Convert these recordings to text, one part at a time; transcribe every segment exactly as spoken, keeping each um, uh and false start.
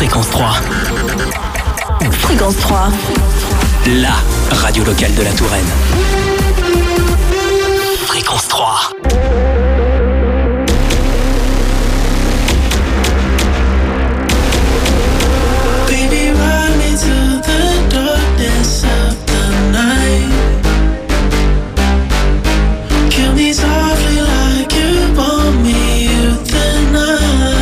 Fréquence trois. Fréquence trois. La radio locale de la Touraine. Fréquence trois. Baby, ride me to the darkness of the night. Kill me softly like you want me euthanize.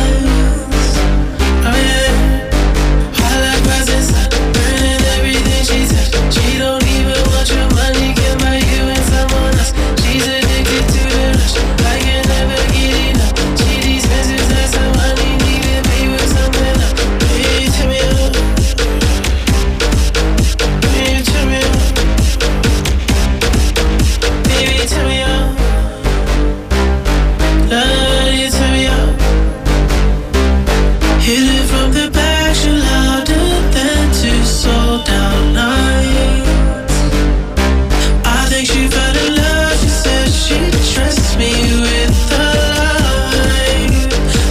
Oh yeah, I like presents, burning everything she touched. She don't even want your money, can buy you and someone else. She's addicted to the rush, I can never get enough. She dispenses her some honey, need to pay with something else. Baby, tell me up. Baby, tell me up. Baby, tell me up. Love you, tell me up. Hit it from the back, you louder than two sold out nights. I think she fell in love, she said she'd trust me with the light.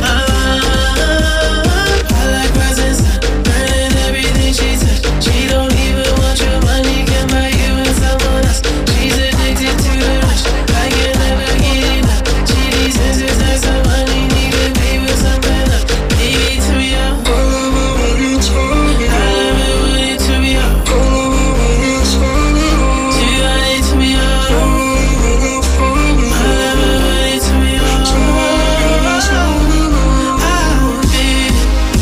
I, I like presents, burning everything she touched. She don't even want your money, can buy you and someone else. She's addicted to the rush, I can never get enough. She dispenses her some money, need to pay with something else. Baby, tell me up. I love it when you tell me up. Too honey, tell me up. I love it when you tell me up. Oh, baby.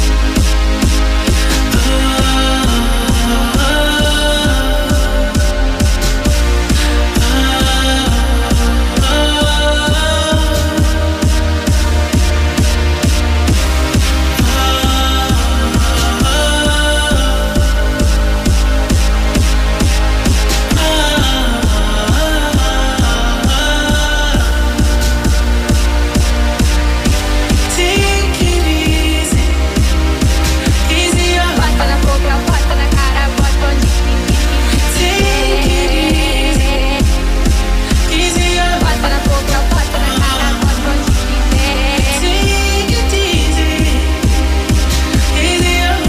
Take it easy, easy up. Bota na boca, bota na cara, bota onde Take it easy, easy up. Bota na boca, bota na cara, bota onde quiser. Take it easy, easy up.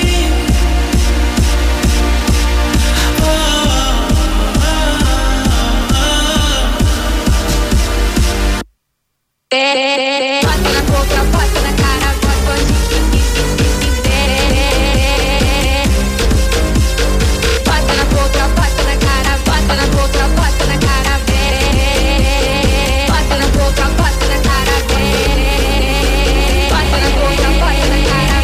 Oh, oh, Bota na boca, bota na cara, bota onde quiser. Bota na boca, bota na cara, bota na boca, bota na cara, bota na boca, bota na cara, bota na boca, bota na cara.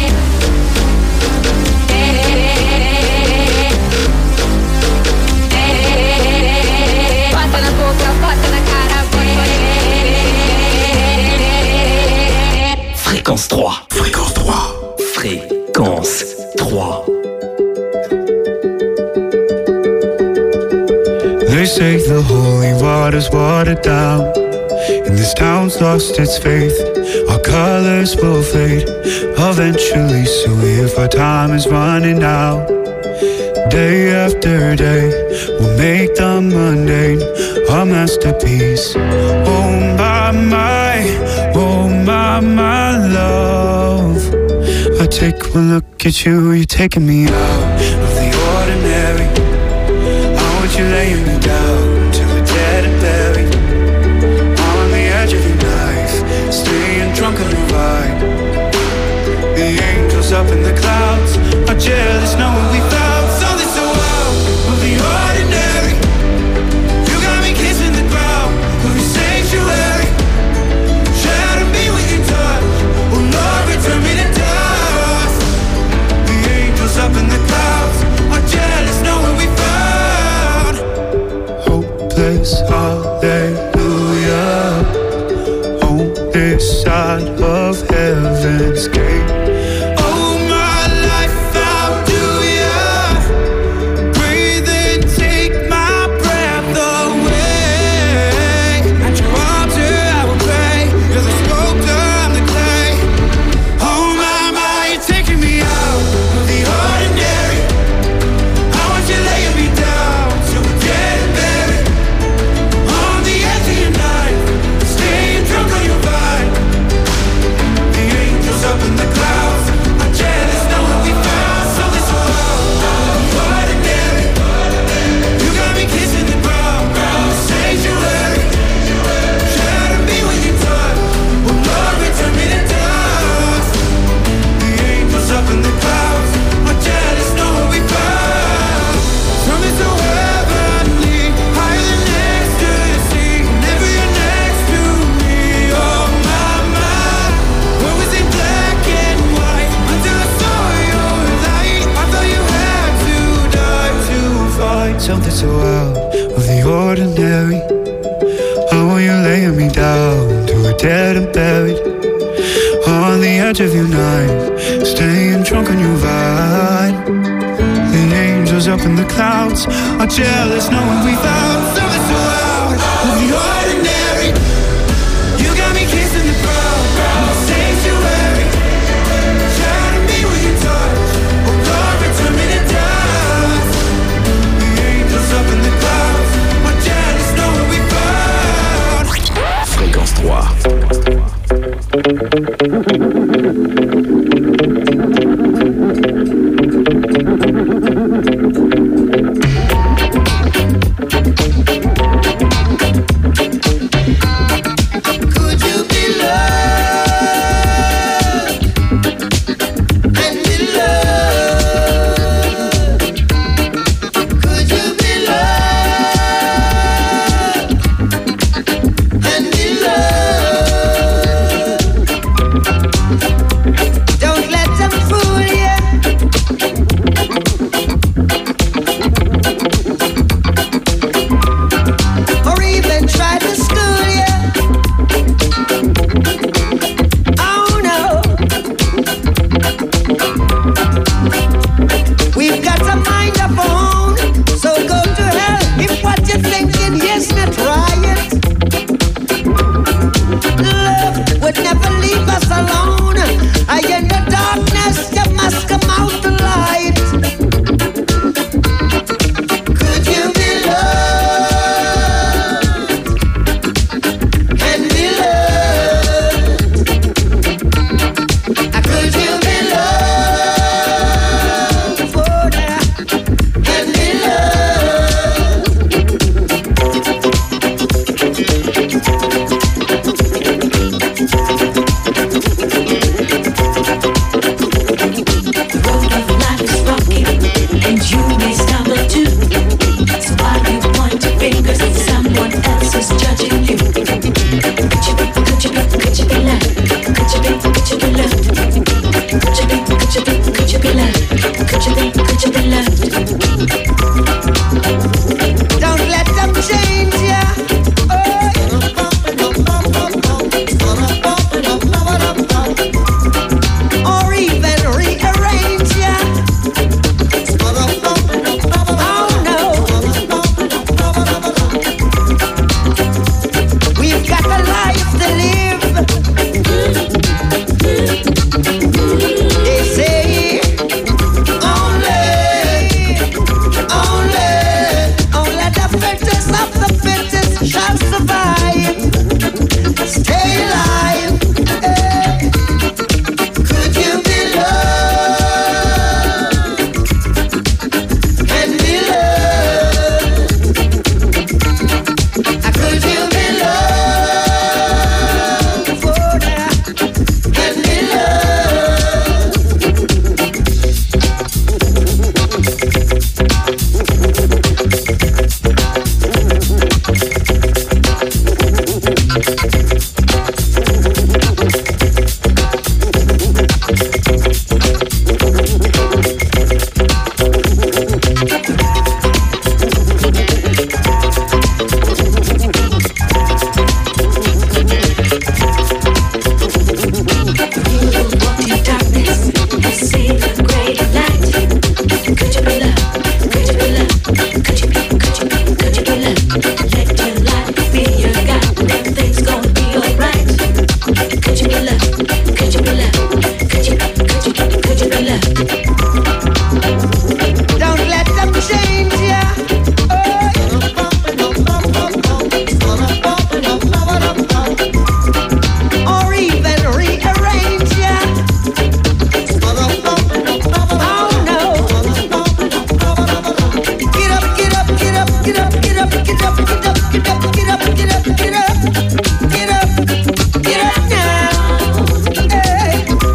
Bota na boca, bota na cara, Fréquence trois. Fréquence trois. Fréquence trois. They say the holy water's watered down, and this town's lost its faith. Our colors will fade eventually, so if our time is running out, day after day, we'll make the mundane our masterpiece. Oh my, my, oh my, my love, I take one look at you, you're taking me out of the ordinary. I want you laying me down till we're dead and buried, on the edge of your knife, staying drunk on the ride. The angels up in the clouds are jealous knowing we found something so out of the ordinary. You got me kissing the ground of your sanctuary. Shadow me with your touch, oh Lord, return me to dust. The angels up in the clouds are jealous knowing we found hopeless hallelujah on this side of heaven's gate. Oh my life, how do ya breathe and take my breath away? At your altar I will pray, you're the sculptor, I'm the clay. Oh my, my, you're taking me out of the ordinary. I want you laying me down till we're dead and buried, on the edge of your knife, staying drunk on your vine. The angels up in the clouds so out of the ordinary. I want you laying me down to a dead and buried on the edge of your night, staying drunk on your vine. The angels up in the clouds are jealous knowing we found something so out of the ordinary. You got me kissing the ground in the sanctuary. Shadow me with your touch, oh glory, turn me to dust. The angels up in the clouds are jealous knowing we found. Fréquence trois. Get up, get up, get up now. Hey.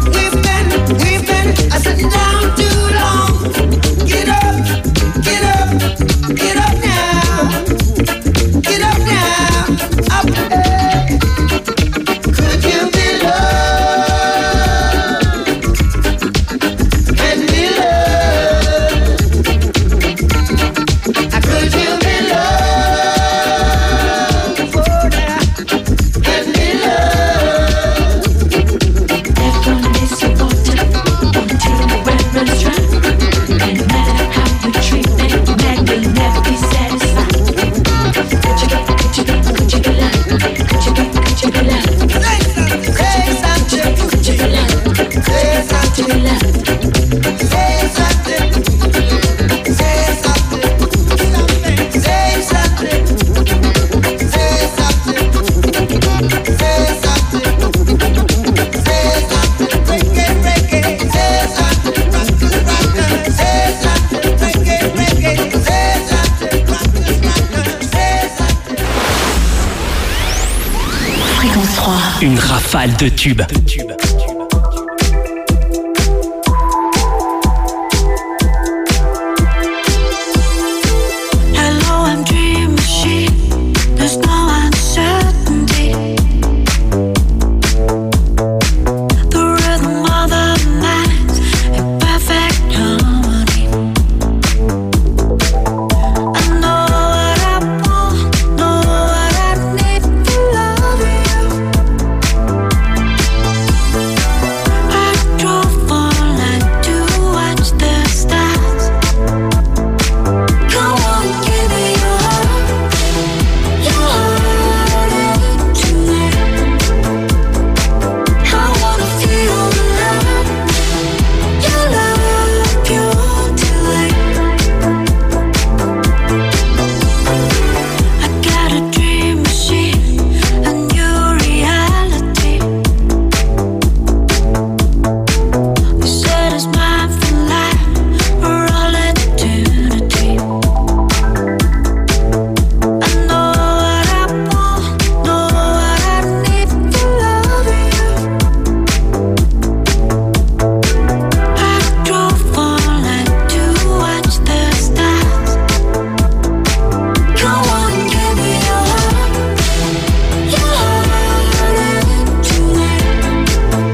rafale de tubes. Hello, I'm Dream Machine. There's no uncertainty. The rhythm of the night in perfect harmony. I know what I want, know what I need to love you. I drove all night to watch the stars. Come on, give me your heart, your heart tonight. I wanna feel the love, your love pure delight. I got a dream machine, a new reality. You said it's mine for life, for all eternity. I know what I want, know what I need to love you. I drove all night to watch the stars. Come on, give me your heart, your heart tonight.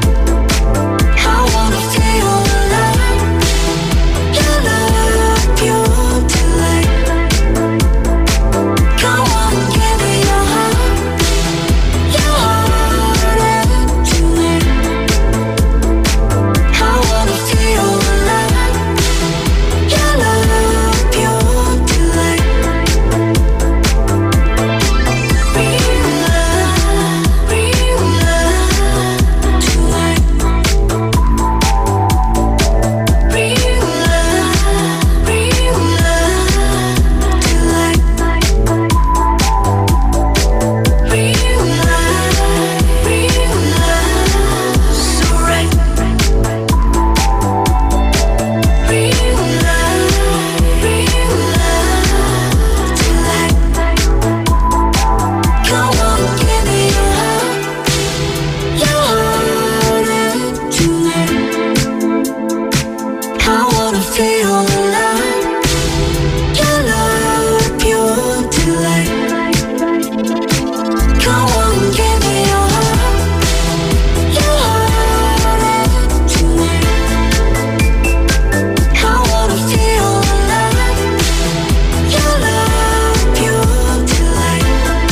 I wanna feel the love, your love pure delight. Come on, give me your heart, your heart tonight. I wanna feel the love, your love pure delight. Real love, real love tonight. Real love, real love tonight. Real love, real love, so right. Real love, real love tonight. Come on, give me your heart, your heart tonight. I wanna feel the love, your love pure delight. Come on, give me your heart, your heart tonight. I wanna feel the love, your love pure delight.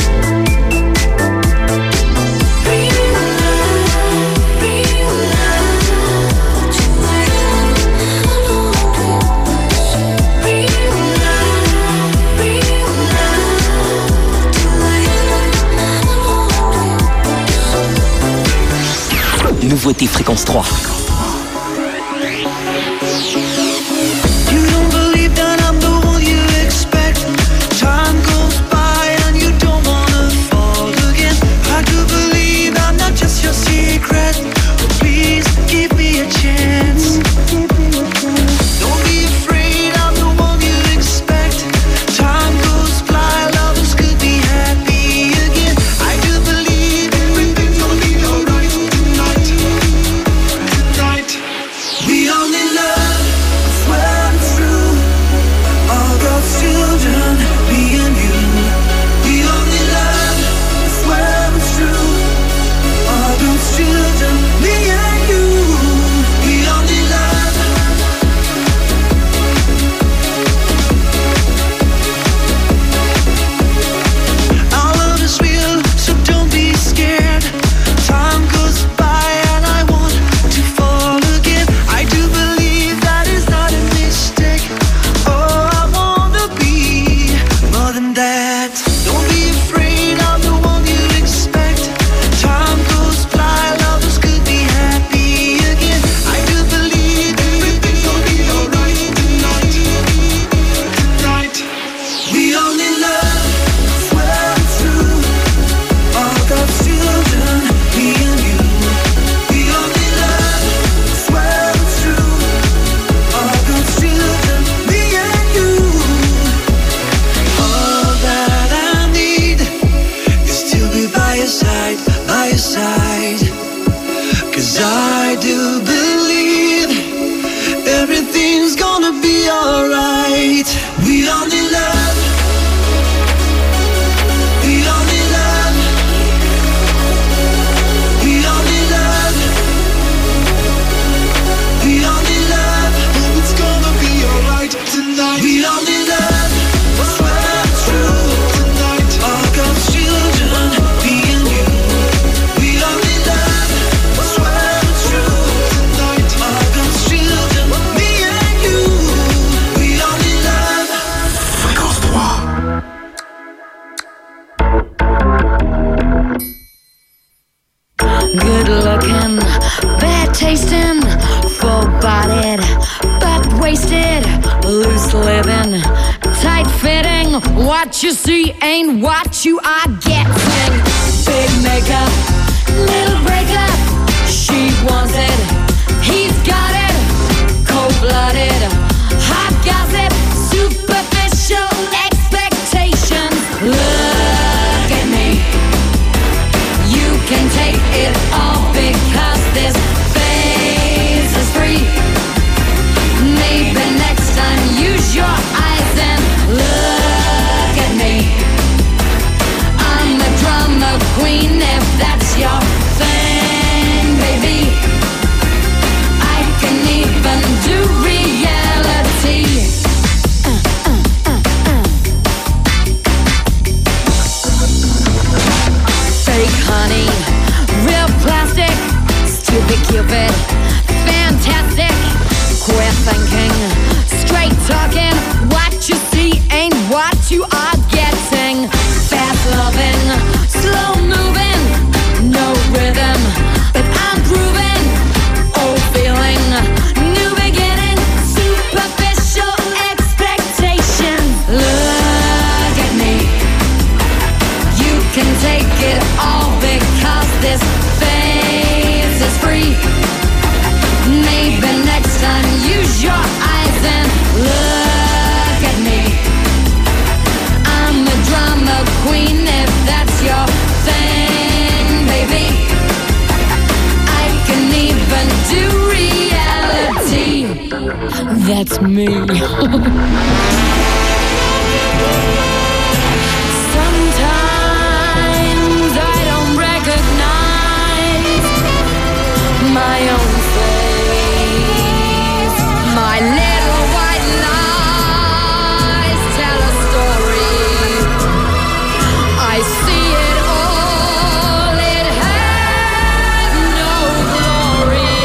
Real love, real love tonight. Real love, real love tonight. Nouveauté Fréquence trois. You don't believe that I'm the one you expect. Time goes by and you don't wanna fall again. I do believe I'm not just your secret. But please give me a chance. Don't be afraid, I'm the one you expect. Time goes by, lovers could be happy again. I do believe everything's gonna be alright tonight. 'Cause I do believe everything's gonna be alright. We all need love. We all need love. We all need love. We all need love. It's gonna be alright tonight. We all need love. I swear it's true tonight. All God's children, me and you. We all need love. I swear it's true tonight. All God's children, me and you. We all need love. Fréquence trois. Good looking, bad tasting, full bodied, but wasted, loose living, tight fitting. What you see ain't what you are getting. Big makeup, little breakup. She wants it, he's got it. Cold blooded, hot gossip, superficial expectations. Look at me. You can take it all because this phase is free. Maybe next time use your eyes and look at me. I'm a drama queen if that's your thing, baby. I can even do reality. Uh, uh, uh, uh. Fake honey, real plastic, stupid cupid, fantastic. Quit thinking, straight talking. What you see ain't what you are getting. Fast loving, slow moving, no rhythm, but I'm grooving. Old feeling, new beginning, superficial expectations. Look at me. You can take it all because this phase is free. Maybe next time use your eyes and look at me. I'm a drama queen if that's your thing, baby. I can even do reality. That's me. Sometimes I don't recognize my own face. My little white lies tell a story. I see it all, it has no glory.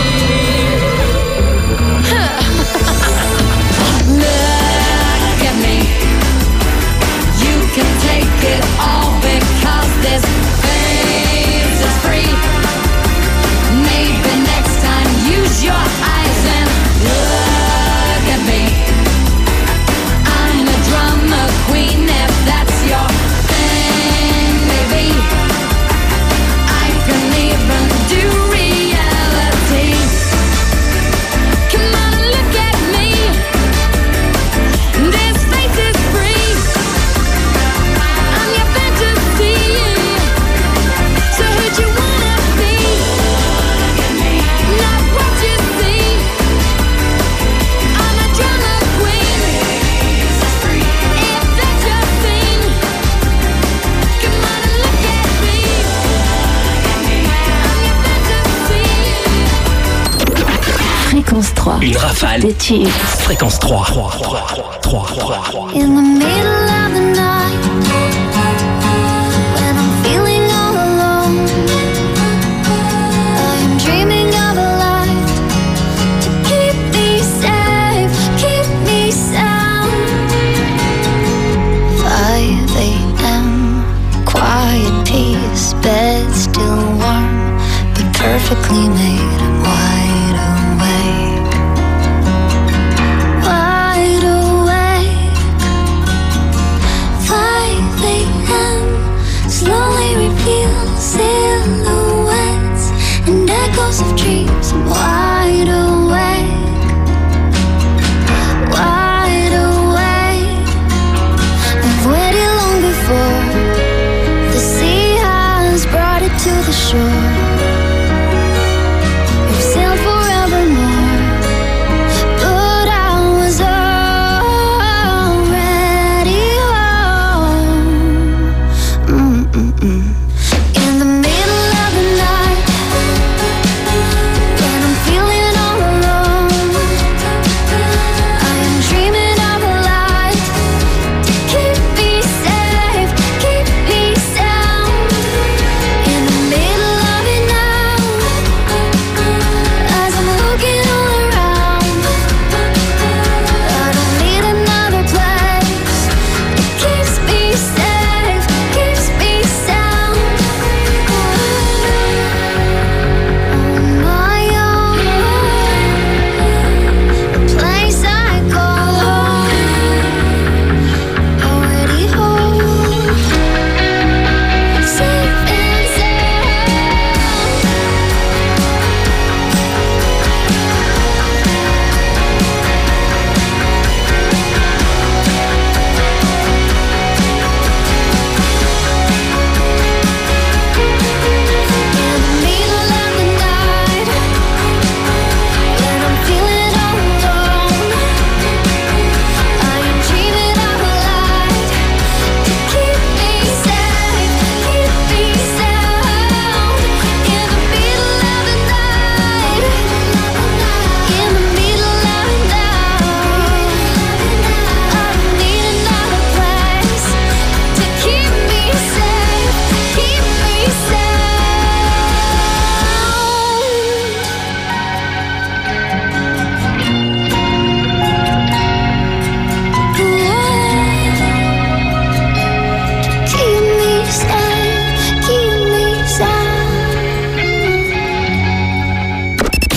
Look at me. You can take it all because this phase is free. Maybe next time use your eyes and look at me. I'm a drama queen if that's your thing, baby. I can even do reality. Come on and look at me. This face is free. I'm your fantasy. So who'd you wanna be? Not what you see. I'm a drama queen. If that's your thing, come on and look at me. I'm your fantasy. Fréquence trois. Une rafale. Des tubes. Fréquence trois. trois, trois, trois, trois. In the middle of the night, when I'm feeling all alone, I'm dreaming of a life to keep me safe, keep me sound. five a.m. quiet peace, bed still warm, but perfectly made. I'm wide awake, wide awake. five a.m. slowly reveal silhouettes and echoes of dreams. I'm wide awake, wide awake. I've waited long before the sea has brought it to the shore.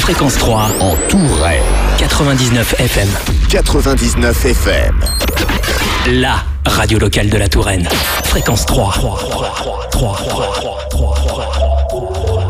Fréquence trois en Touraine. quatre-vingt-dix-neuf F M. quatre-vingt-dix-neuf F M. La radio locale de la Touraine. Fréquence trois. trois, trois, trois, trois, trois, trois, trois, trois.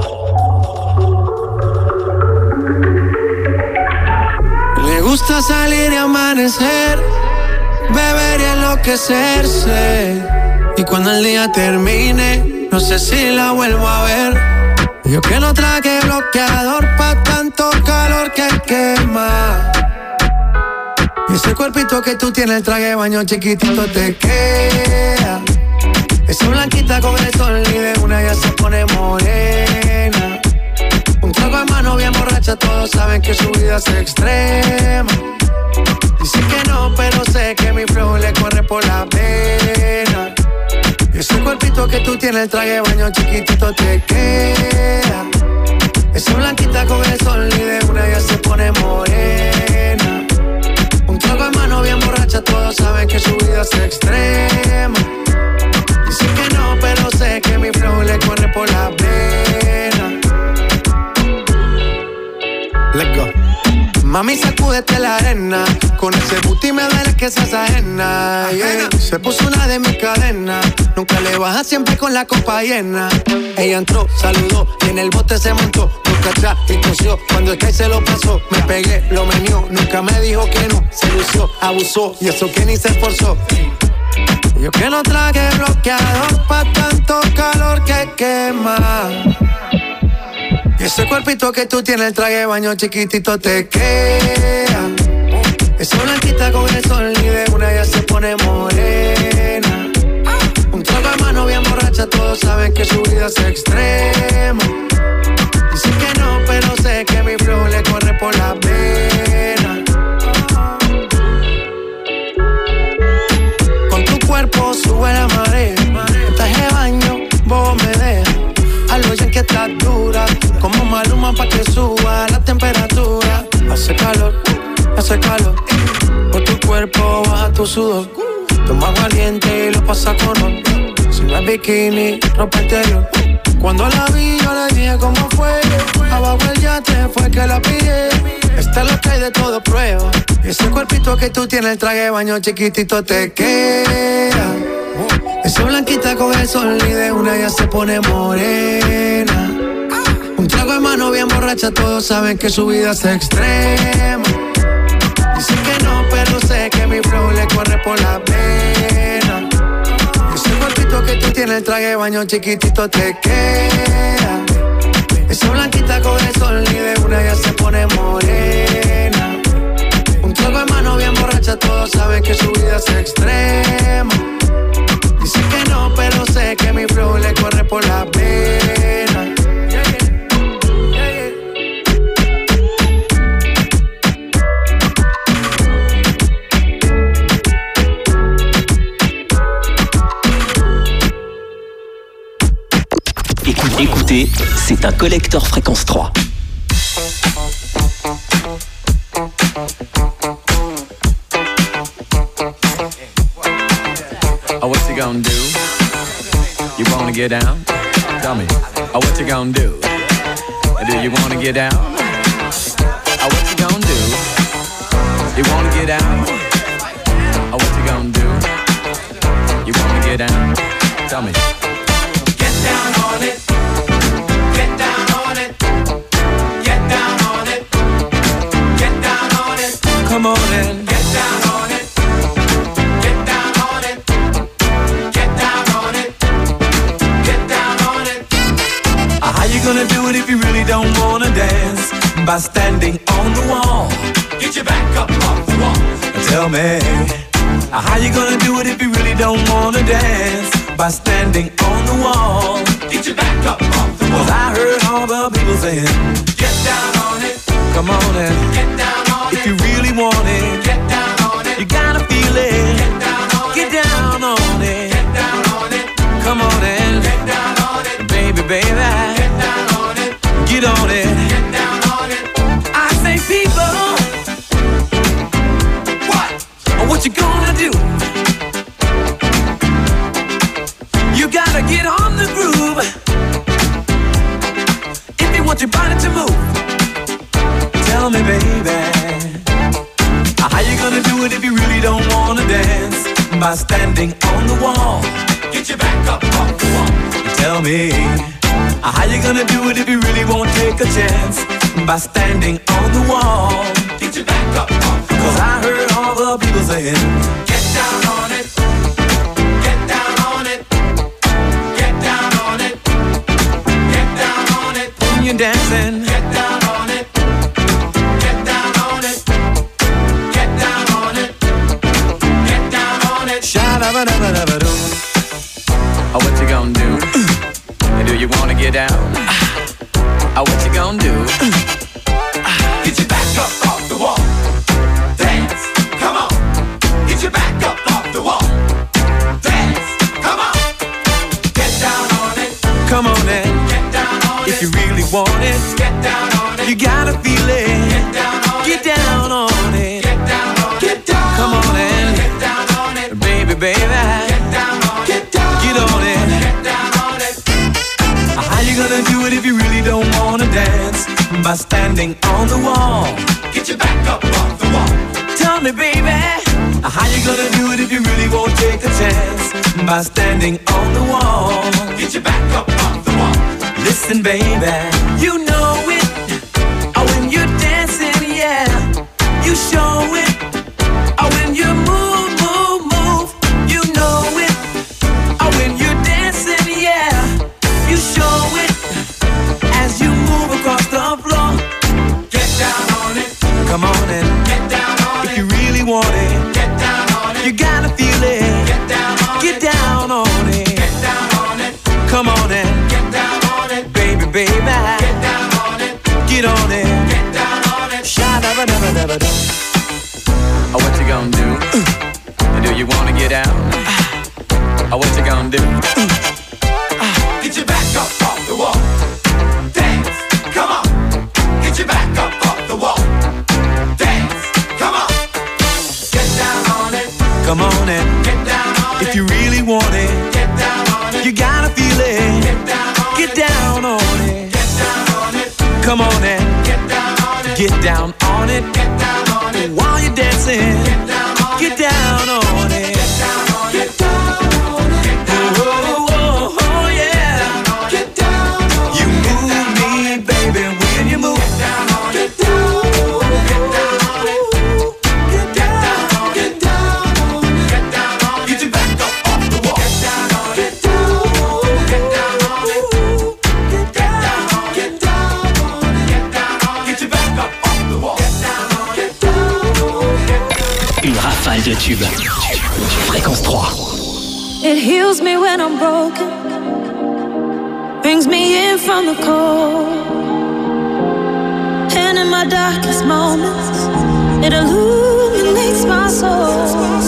Le gusta salir y amanecer, beber y enloquecerse. Y cuando el día termine, no sé si la vuelvo a ver. Yo que no traje bloqueador pa' tanto calor que quema. Y ese cuerpito que tú tienes, el traje de baño chiquitito te queda. Esa blanquita con el sol y de una ya se pone morena. Un trago en mano bien borracha, todos saben que su vida es extrema. Dice que no, pero sé que mi flow le corre por la pena. Y ese cuerpito que tú tienes, el traje de baño chiquitito te queda. Esa blanquita con el sol y de una ya se pone morena. Un trago en mano bien borracha, todos saben que su vida es extrema. Dice que no, pero sé que mi flow le corre por la pena. Let's go. Mami, sacúdete la arena. Con ese booty me duele que seas ajena, yeah. Se puso una de mis cadenas. Nunca le baja, siempre con la copa llena. Ella entró, saludó y en el bote se montó. Nunca atrás y tosió. Cuando el que se lo pasó, me pegué, lo menió. Nunca me dijo que no, se lució, abusó. Y eso que ni se esforzó. Yo que no traje bloqueador pa' tanto calor que quema. Y ese cuerpito que tú tienes, el traje de baño chiquitito te queda. Esa blanquita con el sol y de una ya se pone morena. Un trago de mano bien borracha, todos saben que su vida es extrema. Dice que no, pero sé que mi flow le corre por la pena. Con tu cuerpo sube la marea. El traje de baño, vos me dejas. Algo ya que está dura, como Maluma pa' que suba la temperatura. Hace calor, hace calor, por tu cuerpo baja tu sudor. Toma agua caliente y lo pasa con ron. Si no es bikini, ropa interior. Cuando la vi yo le dije cómo fue. Abajo el yate fue que la pillé. Esta es lo que hay de todo prueba. Y ese cuerpito que tú tienes, el traje de baño chiquitito te queda. Esa blanquita con el sol y de una ya se pone morena. Un trago de mano bien borracha, todos saben que su vida es extrema. Dicen que no, pero sé que mi flow le corre por la pena. Ese cuerpito que tú tienes, el traje de baño chiquitito te queda. Esa blanquita con el sol y de una ya se pone morena. Un trago de mano bien borracha, todos saben que su vida es extrema. Dicen que no, pero sé que mi flow le corre por la pena. Yeah, yeah. Yeah, yeah. Écoutez, écoutez, c'est un collector Fréquence trois. Oh, what you gonna do? You wanna get down? Tell me. Oh, what you gonna do? Do you wanna get down? Oh, what you gonna do? You wanna get down? Oh, what you gonna do? You wanna get down? Tell me. Get down on it. Get down on it. Get down on it. Get down on it. Come on in. Get down on it. Get down on it. Get down on it. Get down on it. How you gonna do it if you really don't wanna dance? By standing on the wall. Get your back up off the wall. Tell me. How you gonna do it if you really don't wanna dance? By standing on the wall. Get your back up off the wall. 'Cause I heard all the people saying, Get down on it. come on in. Get down on it. If you really want it, Get down on it. you gotta feel it. Get down on Get it. down on it. Get down on it. Come on in. Get down on it. Baby, baby. Get down on it. Get on it. Get down on it. I say people, What? what you gonna do? You gotta get on the groove if you want your body to move. Tell me, baby, how you gonna do it if you really don't wanna dance? By standing on the wall. Get your back up off the wall. Tell me, how you gonna do it if you really won't take a chance? By standing on the wall. Get your back up off the wall. Cause I heard all the people saying, get down on it. Get down on it. Get down on it. Get down on it. When you're dancing, get down on it. Get down on it. Get down on it. Get down on it. Sha-da-ba-da-ba-da-ba-doo. Oh, what you gonna do? Do you wanna get down? Oh, what you gonna do? Get your back up off the wall. Dance, come on. Get your back up off the wall. Dance, come on. Get down on it. Come on in. Get down on it. If you really want it, get down on it. You gotta feel it. Get down on it. Get down on it. Get down on it. Get down. Come on in. Get down on it. Baby, baby. Get down on it. Get down. Get on it. Get down on it. How you gonna do it if you really don't wanna dance? By standing on the wall. Get your back up off the wall. Tell me, baby, how you gonna do it if you really won't take a chance? By standing on the wall. Get your back up off the wall. Listen, baby, you know it. Oh, when you're dancing, yeah, you show it. Oh, when you move, move, move, you know it. Oh, when you're dancing, yeah, you show it. As you move across the floor, get down on it. Come on in, get down on it. If you really want it, get down on it. You gotta feel it, get down on it. Get down on it, get down on it. Come on in, get down on it. Baby, baby, get down on it. Get on it, get down on it. Sha-da-ba-da-ba-da-ba-da. Oh, what you gonna do? Do you wanna get out? Oh, what you gonna do? Get your back up off the wall. Dance, come on. Get your back up off the wall. Dance, come on. Get down on it. Come on in. Get down on it. If you really want it, get down on it. You gotta feel it. Get down on it. Get down on it. Get down on it. Come on in. Get down on it. Get down on it. Get down on it. While you're dancing, get down on it. Get down on it. Get down on it. Get down on it. Get down on it. Oh, oh, oh, yeah. Get down on it. You move me, baby, when you move. Get down on it. Get down on it. Get down on it. Get down on it. Get down on it. Get down on it. Get your back up off the wall. Get down on it. Get down on it. Get down on it. Get down on it. Get down on it. Get down on it. Get your back up off the wall. Get down on it. Get down on it. Une rafale de tubes. Fréquence trois. It heals me when I'm broken, brings me in from the cold, and in my darkest moments, it illuminates my soul.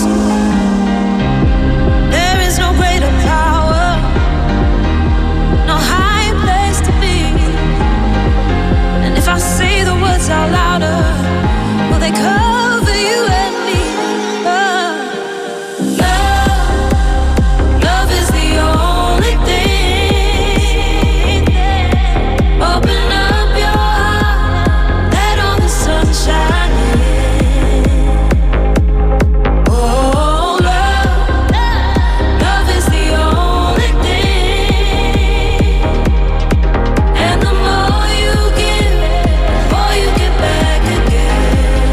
There is no greater power, no higher place to be, and if I say the words out louder, will they cover you and me? Oh. Love, love is the only thing. Open up your heart, let all the sun shine in. Oh, love, love is the only thing. And the more you give, the more you get back again.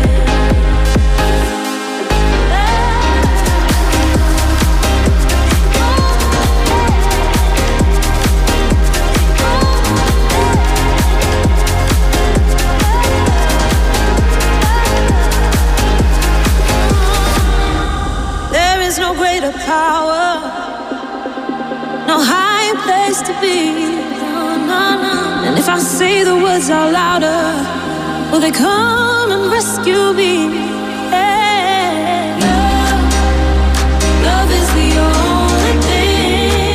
There is no greater power, no higher place to be. No, no, no. And if I say the words out louder, will they come and rescue me? Yeah. Love, love is the only thing.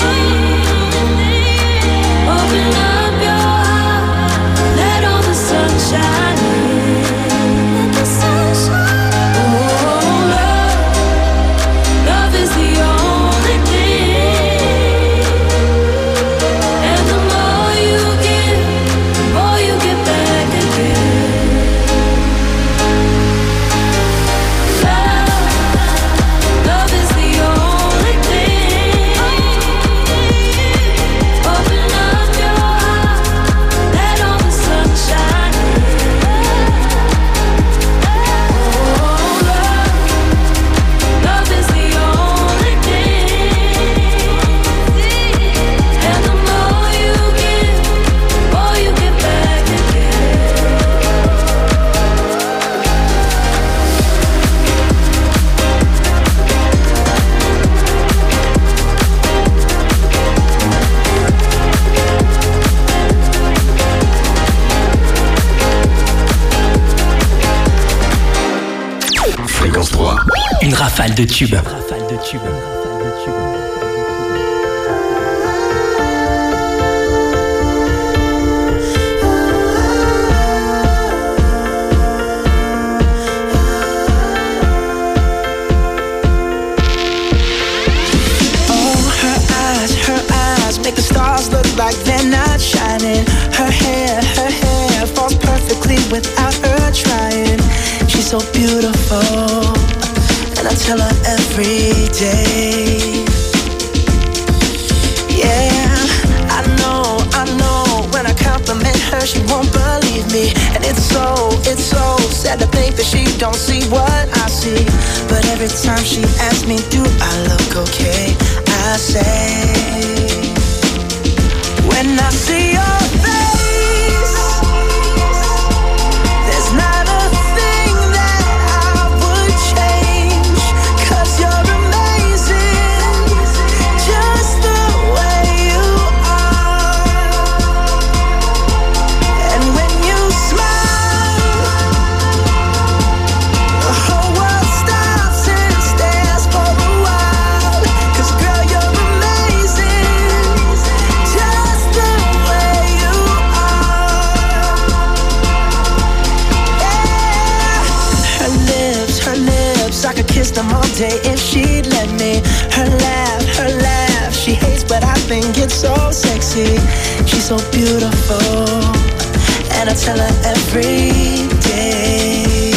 Open up your heart, let all the sun shine in. Let the sun shine in. Oh, love, love is the only thing. And the more you give, the more you get back again. Une rafale de tubes. Une rafale de tubes. Make the stars look like they're not shining. Her hair, her hair falls perfectly without her trying. She's so beautiful, and I tell her every day. Yeah, I know, I know. When I compliment her, she won't believe me, and it's so, it's so sad to think that she don't see what I see. But every time she asks me, do I look okay? I say, when I see your face, there's not a thing that I would change, 'cause you're amazing, just the way you are. And when you smile, the whole world stops and stares for a while, 'cause girl, you're amazing, just the way you are. Yeah. Her lips, her lips, I could kiss them all day if she'd let me. Her laugh, her laugh, she hates but I think it's so sexy. She's so beautiful, and I tell her every day.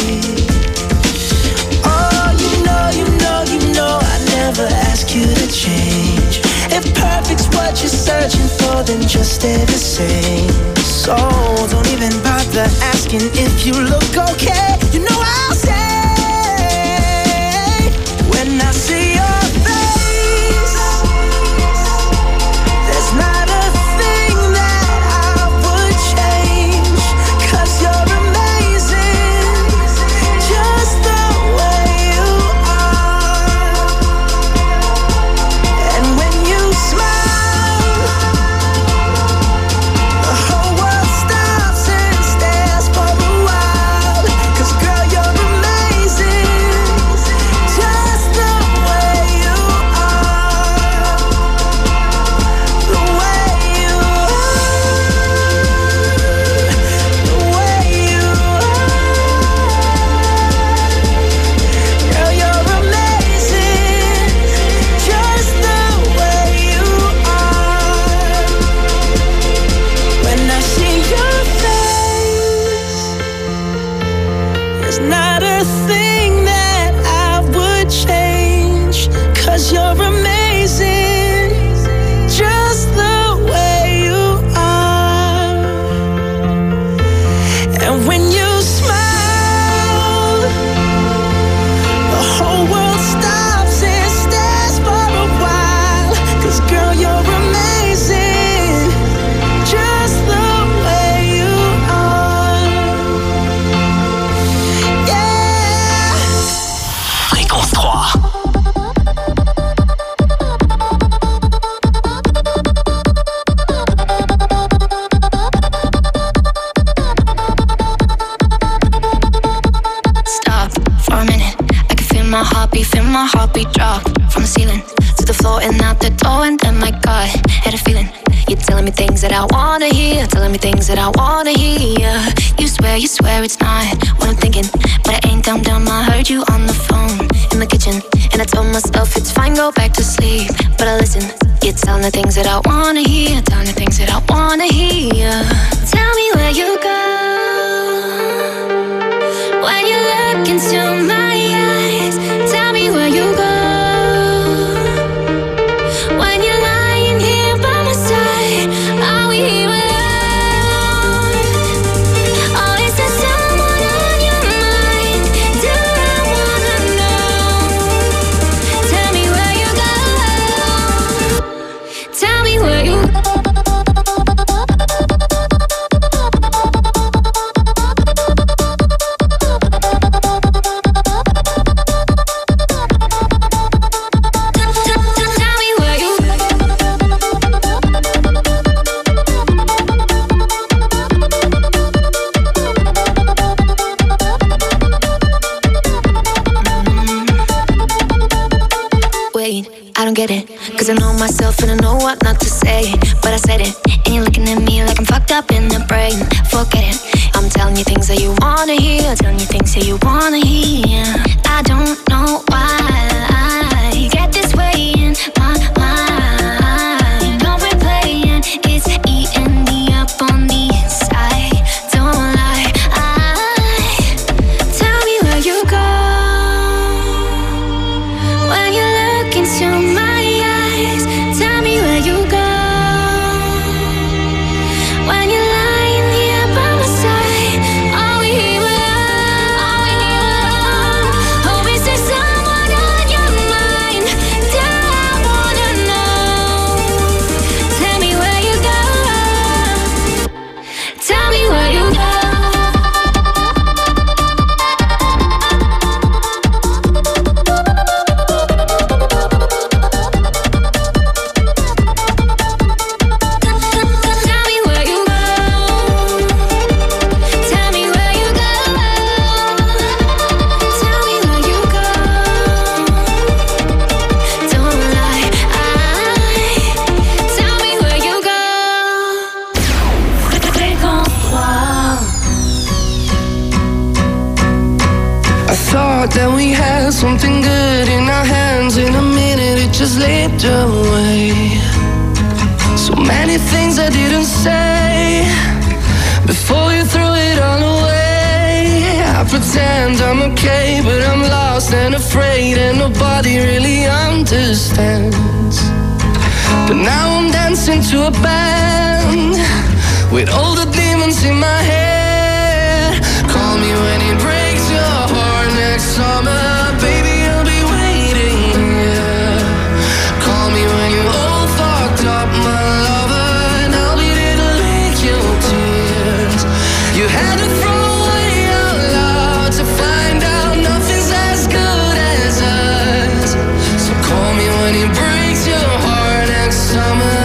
Oh, you know, you know, you know I never ask you to change. If perfect's what you're searching for, then just stay the same. So don't even bother asking if you look okay. You know I'll say, when I see your face, there's not a thing that I would change, 'cause you're amazing, just the way you are. And when you smile, the whole world stops and stares for a while, 'cause girl, you're amazing, just the way you are. The way you are, the way you are. Girl, you're amazing, just the way you are. When I see your face, there's not a thing that I would change, 'cause you're amazing, just the way you are. And when you smile, the whole world stops and stares for a while, 'cause girl, you're amazing, just the way you are. Yeah. Fréquence trois. Stop for a minute. I can feel my heartbeat, feel my heartbeat drop from the ceiling to the floor and out the door. And then my God, had a feeling. You're telling me things that I wanna hear, telling me things that I wanna hear. You swear, you swear it's not what I'm thinking, but I ain't dumb dumb. I heard you on the phone in the kitchen, and I told myself it's fine, go back to sleep. But I listen. You're telling the things that I wanna hear, telling the things that I wanna hear. Tell me where you go when you look into my eyes. Tell me where you go when you're lying here by my side. Are we here alone? Or is there someone on your mind? Do I wanna know? Tell me where you go. Tell me where you go. get it. Cause I know myself and I know what not to say. But I said it, and you're looking at me like I'm fucked up in the brain. Forget it, I'm telling you things that you wanna hear. Telling you things that you wanna hear. I don't know why I get this way in my mind. Don't replaying, it's eating me up on the inside. Don't lie, I tell me where you go when you look into my eyes. Tell me where you go when you're lying here by my side. Are we here alone? Are we here alone? Oh, is there someone on your mind? Do I wanna know? Tell me where you go. Tell me where you go. Tell me where you go. Tell me where you go. Tell me where you go. Don't lie, I tell me where you go. Fréquence trois. I thought that we had something good in our hands. In a minute it just slipped away. So many things I didn't say before you threw it all away. I pretend I'm okay, but I'm lost and afraid, and nobody really understands. But now I'm dancing to a band with all the demons in my head. Call me when it breaks your heart next summer, baby, I'll be waiting here. Call me when you're all fucked up, my lover, and I'll be there to lick your tears. You had to throw away our love to find out nothing's as good as us. So call me when it breaks your heart next summer.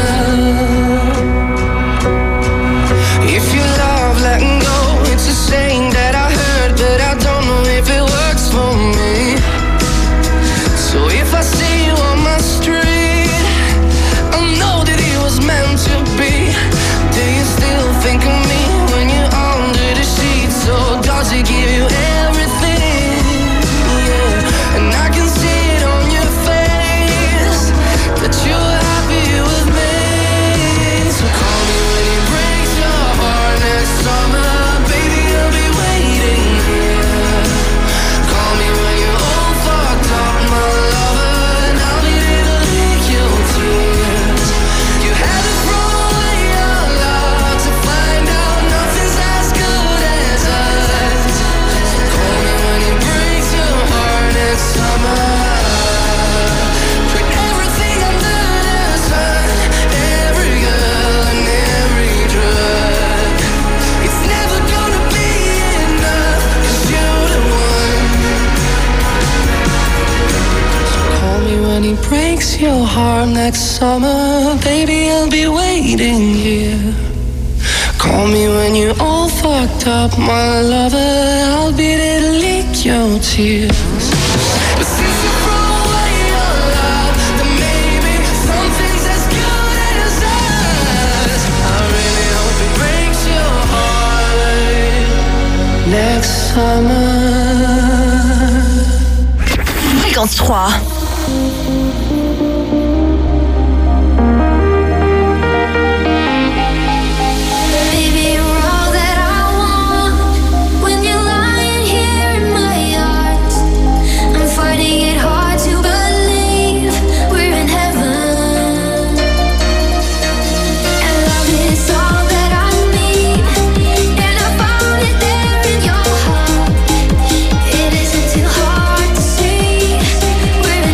If you love letting go, it's a saying that I heard, but I don't know if it works for me. So if I see you on my street, I know that it was meant to be. Do you still think of me when you're under the sheets? Or does it give you everything? Yeah, and I can see it on your face that you're happy with me. So call me when it breaks your heart next summer, baby, I'll be waiting here. Call me when you're all fucked up, my lover, and I'll be there to lick your tears. You had to throw away your love to find out nothing's as good as us. So call me when it breaks your heart next summer. Put everything under the sun, every girl and every drug. It's never gonna be enough, 'cause you're the one. So call me when he breaks your heart next summer, baby, I'll be waiting here. Call me when you're all fucked up, my lover, I'll be there to lick your tears. But since you throw away your love, then maybe something's as good as us. I really hope it breaks your heart next summer. Fréquence trois. Baby, you're all that I want. When you're lying here in my arms, I'm finding it hard to believe we're in heaven. And love is all that I need, and I found it there in your heart. It isn't too hard to see we're in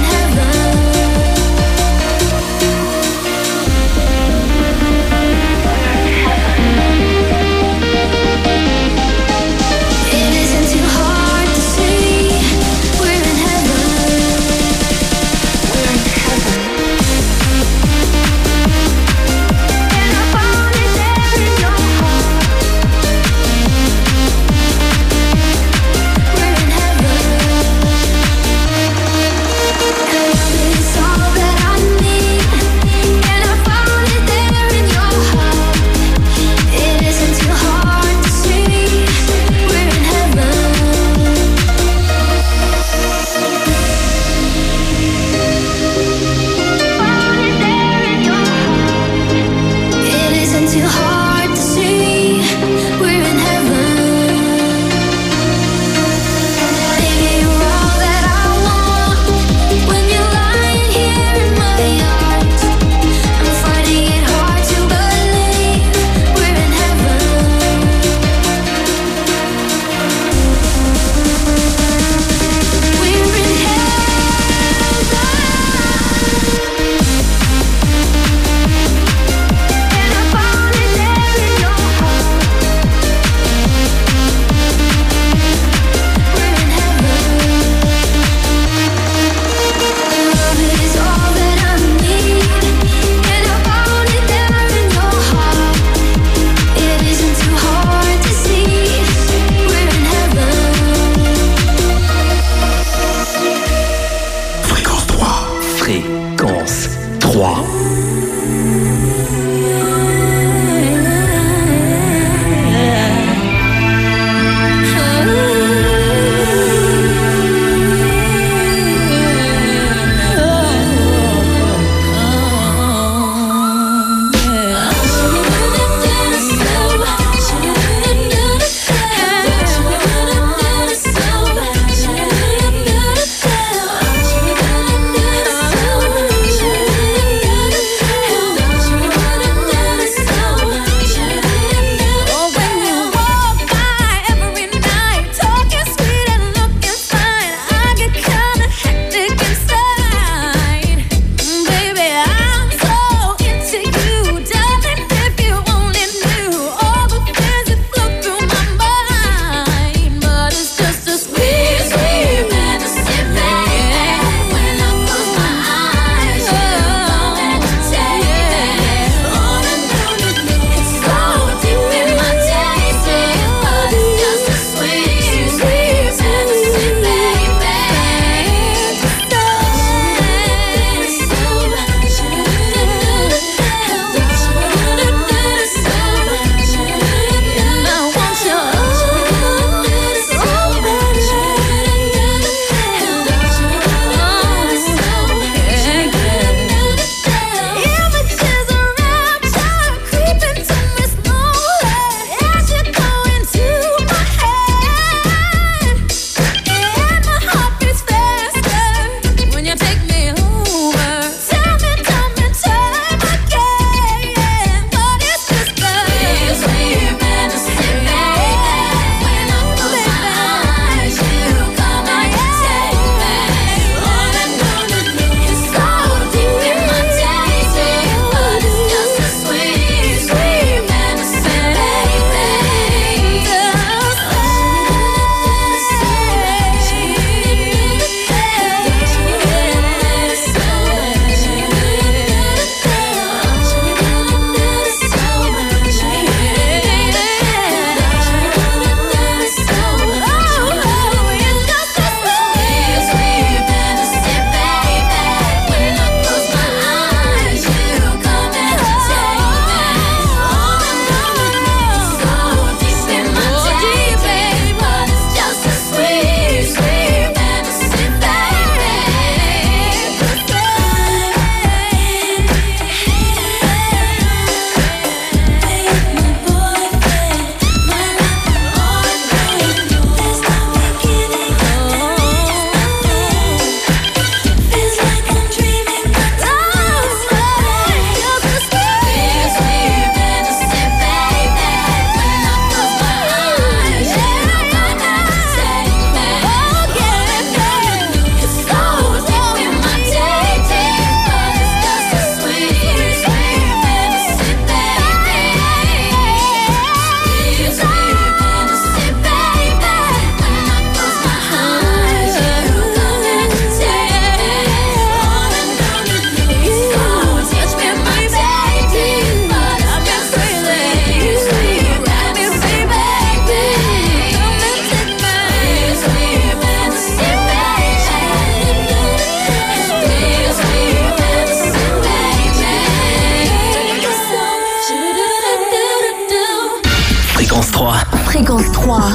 Fréquence trois.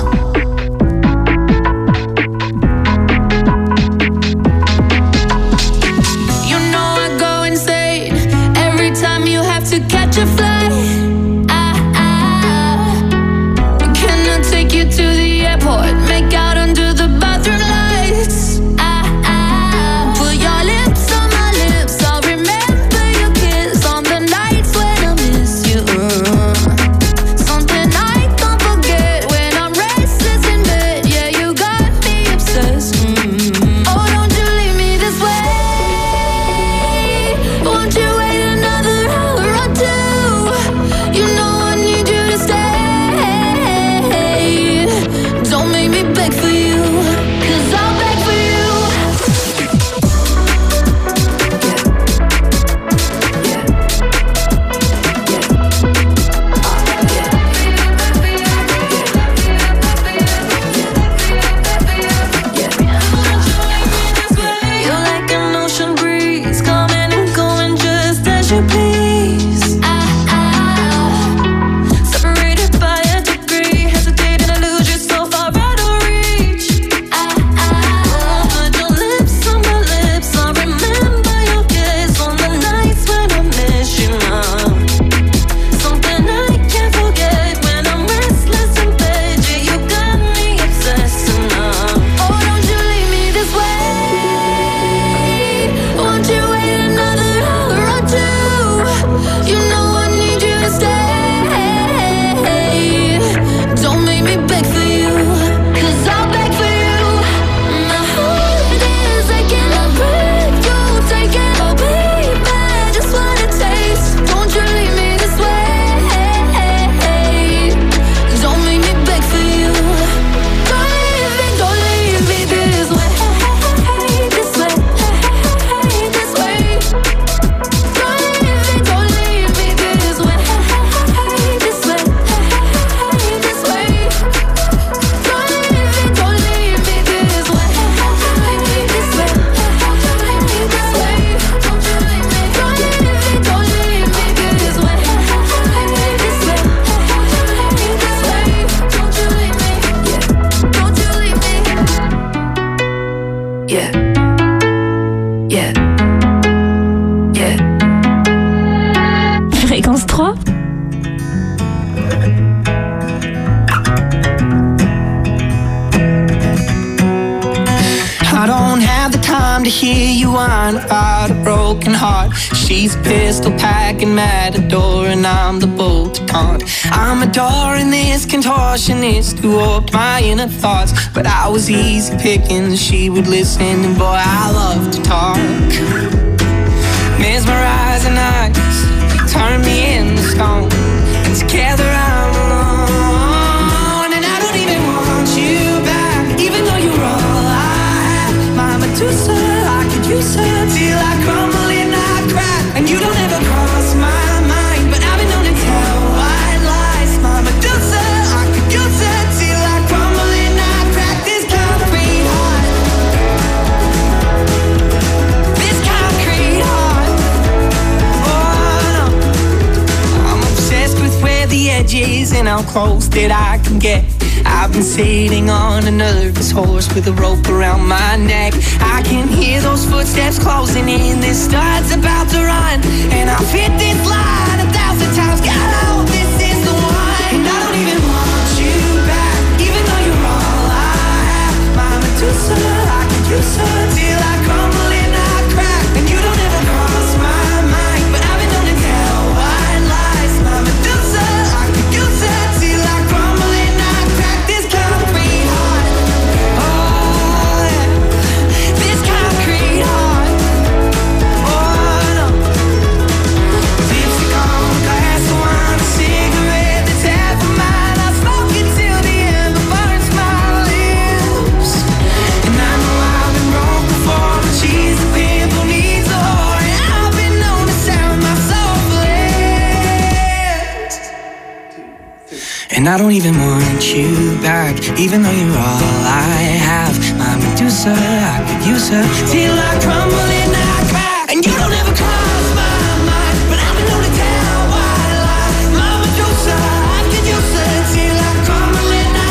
You know I go insane every time you have to catch a flight. I, I cannot take you to the airport, make out under the bathroom lights. I, I put your lips on my lips, I'll remember your kiss on the nights when I miss you. Something I can't forget when I'm restless in bed. Yeah, you got me obsessed. Mm. Oh, don't you leave me this way. Won't you wait another hour or two? You know I need you to stay. Don't make me beg for you, 'cause I'll beg for you. You're like an ocean breeze, coming and going just as you please. I, I, separated by a degree, hesitating to lose you so far out of reach. I, I, put your lips on my lips, I remember your kiss on the nights when I miss you now. Something I can't forget when I'm restless in bed. Yeah, you got me obsessed now. Oh, don't you leave me this way. Won't you wait another hour or two? You know I need you to stay. Don't make me beg for you, 'cause I'll beg for you. My heart is aching, I breathe, you take it. Oh baby, just wanna taste. Don't you leave me this way. Don't make me beg for you. Don't leave me, don't leave me this way. This way, this way. Don't leave me, don't leave me this way. This way, this way. Don't leave me, don't leave me this way. This way, this way. Don't you leave me, don't leave me, don't leave me this way. This way, this way. Don't you leave me, don't you leave me. Yeah, yeah, yeah. Fréquence trois. I don't have the time to hear you whine about a broken heart. She's a pistol packing matador and I'm the bolt to taunt. I'm adoring this contortionist who warped my inner thoughts, but I was easy picking, she would listen, and boy, I love to talk. Mesmerizing eyes, turn me into stone, and together I'm alone, and I don't even want you back, even though you're all I have. My Medusa, I could use her till I crumble and I crack, and you don't ever cross my mind, but I've been known to tell white lies. My Medusa, I could use her till I crumble and I crack. This concrete heart, this concrete heart. Oh no, I'm obsessed with where the edge is and how close that I can get. I've been sitting on a nervous horse with a rope around my neck. I can hear those footsteps closing in. This start's about to run, and I've hit this line a thousand times. God, I hope this is the one. And I don't even want you back, even though you're all I have. My Medusa, I could use her till I crumble and I crack, and you don't ever cross my mind, but I've been known to tell white lies. My Medusa, I could use her till I crumble and I crack. This concrete heart, oh yeah, this concrete heart, oh no. Lipstick on a glass of wine, a cigarette that's half a mile. I smoke it till the end burns my lips, and I know I've been broke before, but she's the pimple needs a whore, and I've been known to sound my soul flips. And I don't even want you back, even though you're all I have. My Medusa, I could use her till I crumble and I crack, and you don't ever cross my mind, but I've been known to tell white lies. My Medusa, I could use her till I crumble and I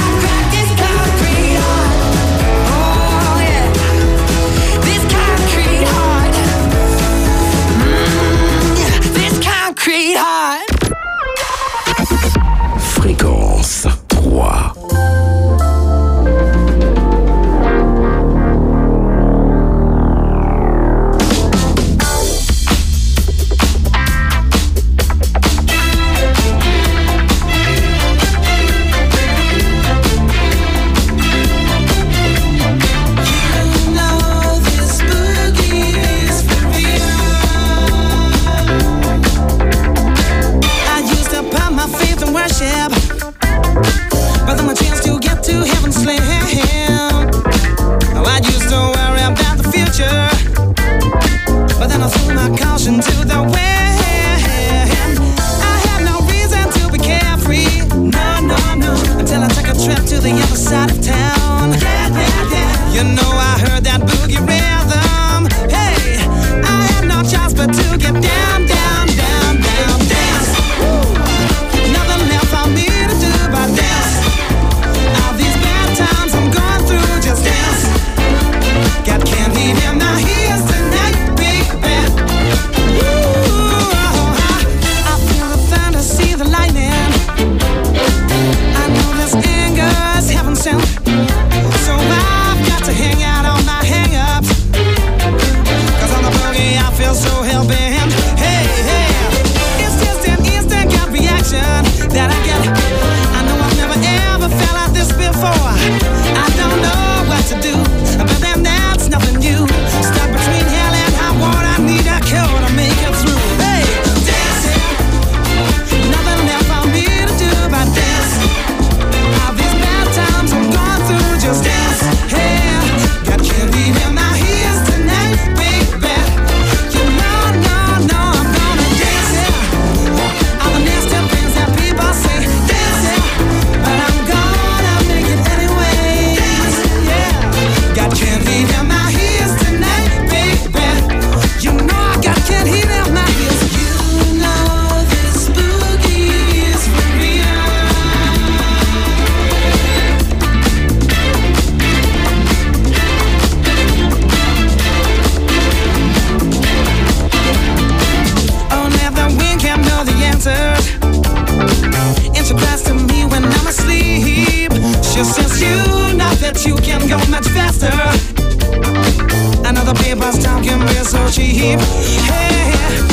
of town. Yeah, yeah, yeah. You know I heard that boogie rhythm. Hey, I had no choice but to get down, down, down, down, dance. Nothing left for me to do but dance. All these bad times I'm going through, just dance. Got candy in my ears tonight, baby. Ooh, I, I feel the thunder, see the lightning. I know this anger is heaven sent, so I've got to hang out on my hang-ups. 'Cause on the boogie I feel so hell-bent. Hey, hey, it's just an instant gut reaction that I get. I know I've never ever felt like this before. I don't know what to do, but then that's nothing new. Stuck between hell and high water, I need a cure to make it through. Hey, dance, nothing left for me to do but dance. All these bad times I'm going through, just dance. Hey, got candy in my ears tonight, baby. You know, no, no, I'm gonna dance, yeah. All the nasty things that people say, dance, yeah. But I'm gonna make it anyway. Dance, yeah. Got candy in my ears tonight, baby. You know I got candy in my ears. You know this boogie is for real. Oh, now the wind can't know the answer. And she cries to me when I'm asleep. She says you know that you can go much faster. Another paper's talking me so cheap. Hey,